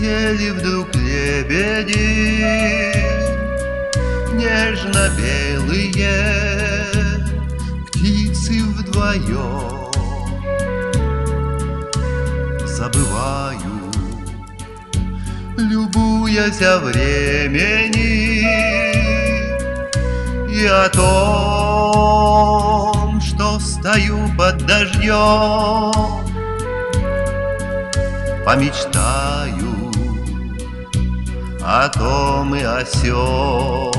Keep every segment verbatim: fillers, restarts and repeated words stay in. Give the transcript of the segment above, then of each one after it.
Прилетели вдруг лебеди, нежно-белые, птицы вдвоем. Забываю, любуясь о времени и о том, что стою под дождем. Помечтаю о том и о сём.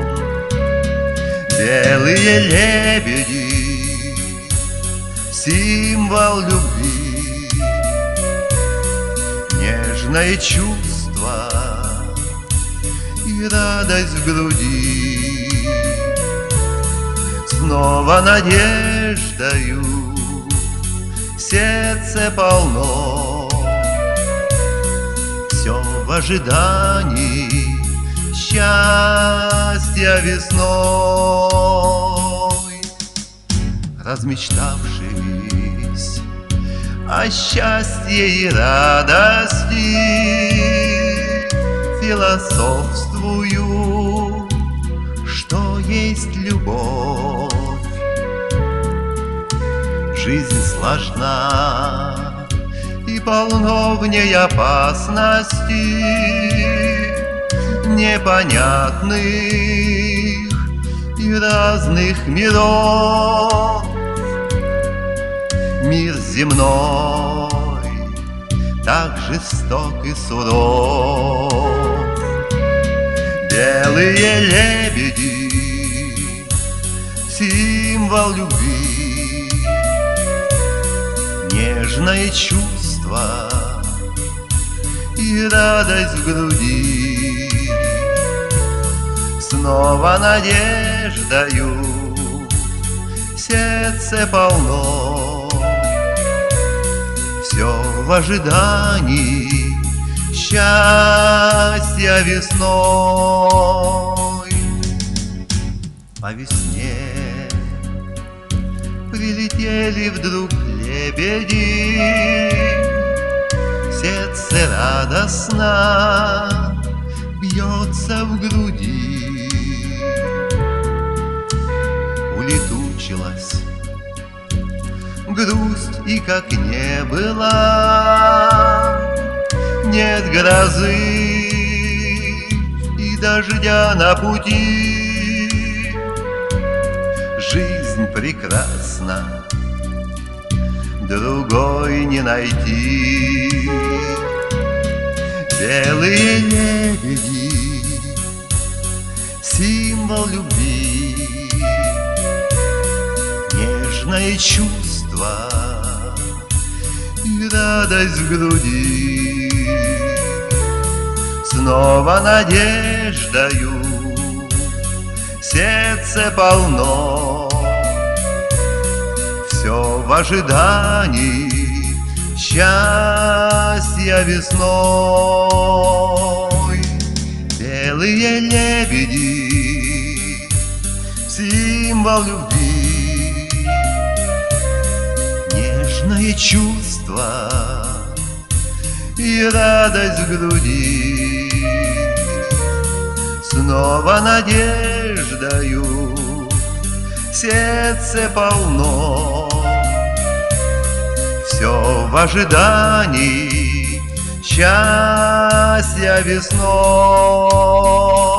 Белые лебеди, символ любви, нежное чувство и радость в груди. Снова надеждою сердце полно, все в ожидании счастья весной. Размечтавшись о счастье и радости, философствую, что есть любовь. Жизнь сложна и полно в ней опасностей непонятных и разных миров. Мир земной так жесток и суров. Белые лебеди, символ любви, нежное чувство и радость в груди. Снова надеждою сердце полно, все в ожидании счастья весной. По весне прилетели вдруг лебеди, сердце радостно бьется в груди. Улетучилась грусть, и как не было, нет грозы и дождя на пути. Жизнь прекрасна, другой не найти. Белые лебеди, символ любви, нежное чувство и радость в груди. Снова надеждою сердце полно, все в ожидании счастья весной. Белые лебеди, символ любви, нежное чувство и радость в груди. Снова надеждою сердце полно, все в ожидании счастья весной.